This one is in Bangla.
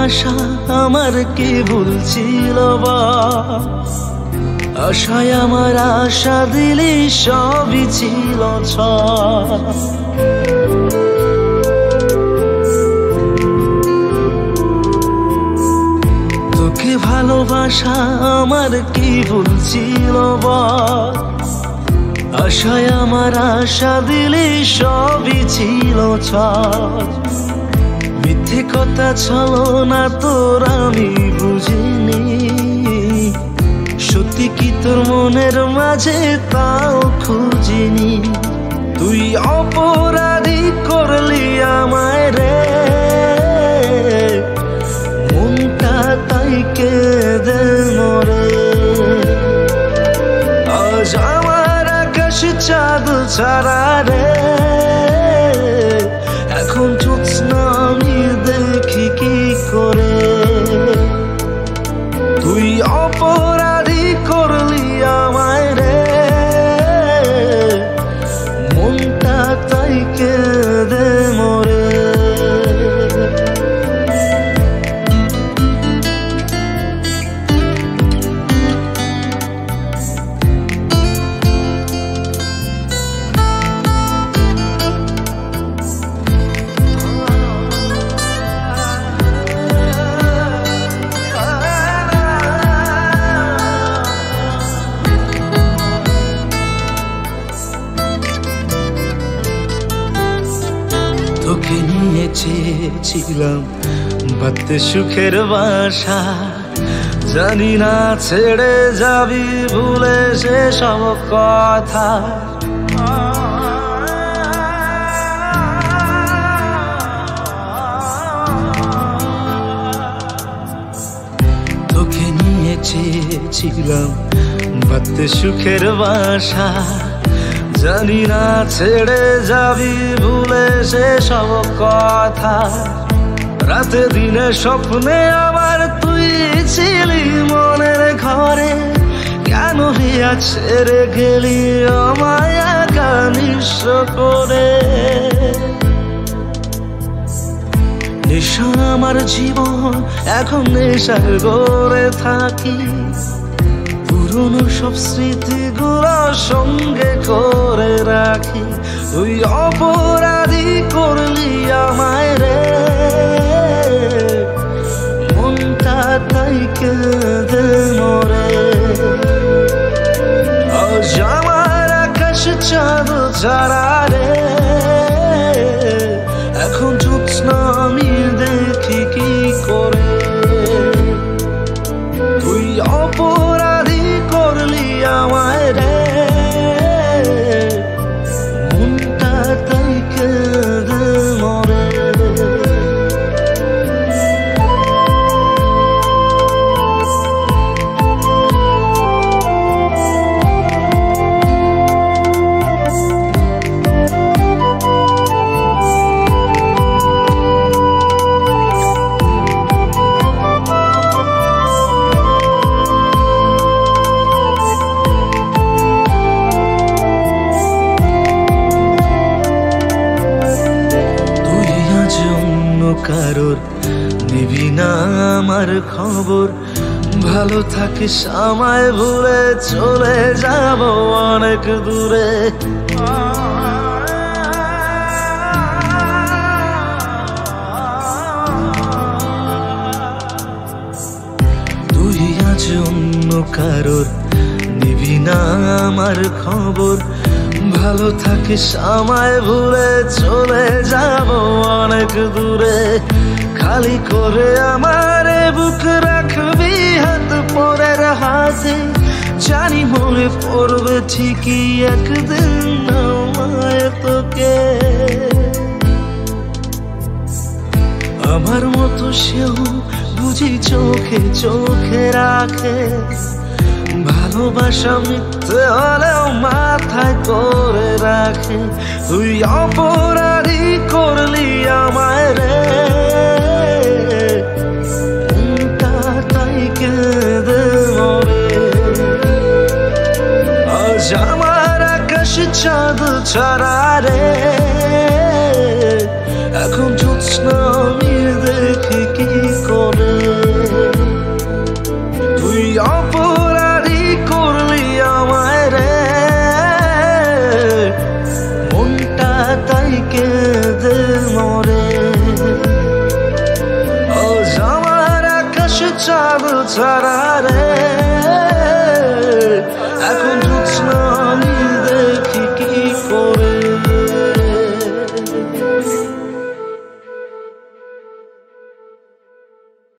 ভালোবাসা আমার কি ভুল ছিল আশায় আমার আশা দিলি সবই ছিল তোকে ভালোবাসা আমার কি ভুল ছিল আশায় আমার আশা দিলি সবই ছিল মিথ্যে কথা ছলো না তোর আমি বুঝিনি সত্যি কি তোর মনের মাঝে তাও খুঁজিনি তুই অপরাধী করলি আমায় রে মনটা তাই কেঁদে মরে আজ আমার আকাশ চাঁদ ছাড়া রে এখন জ্যোৎস্না আমি দেখি কি করে তুই অপরাধী করলি আমায় রে মনটা তাই কেঁদে মরে তোকে নিয়ে চেয়েছিলাম বাঁধতে সুখের বাসা জানি না ছেড়ে যাবি ভুলে সে সব কথা তোকে নিয়ে চেয়েছিলাম বাঁধতে সুখের বাসা জানি না ছেড়ে যাবি ভুলে সে সব কথা রাতে দিনে স্বপ্নে আমার তুই ছিলি মনের ঘরে কেন রিয়া ছেড়ে গেলি আমায় একা নিঃস্ব করে নেশা আমার জীবন এখন নেশার গড়ে থাকি পুরনো সব স্মৃতিগুলো সঙ্গে করে রাখি তুই অপরাধী করলি আমায় রে মনটা তাই কেঁদে মরে আজ আমার আকাশ চাঁদ ছাড়া রে এখন জ্যোৎস্না আমি দেখি কি করে তুই অপরাধী করলি আমায় রে মনটা তাই কেঁদে মরে কারোর নিবি না আমার খবর ভালো থাকিস আমায় ভুলে চলে যাব অনেক দূরে তুই আজ অন্য কারোর নিবি না আমার খবর ভালো থাকিস আমায় ভুলে চলে যাব অনেক দূরে খালি করে আমার বুক রাখবি হাত পরের হাতে জানি মনে পড়বে ঠিকই একদিন আমায় তোকে আমার মতো সেও বুঝি চোখে চোখে রাখে ভালোবাসা মিথ্যে হলেও মাথায় করে রাখে তুই অপরাধী করলি আমায় রে মনটা তাই কেঁদে মরে আজ আমার আকাশ চাঁদ ছাড়া রে এখন জ্যোৎস্না আমি দেখি কি করে ছাড়া রে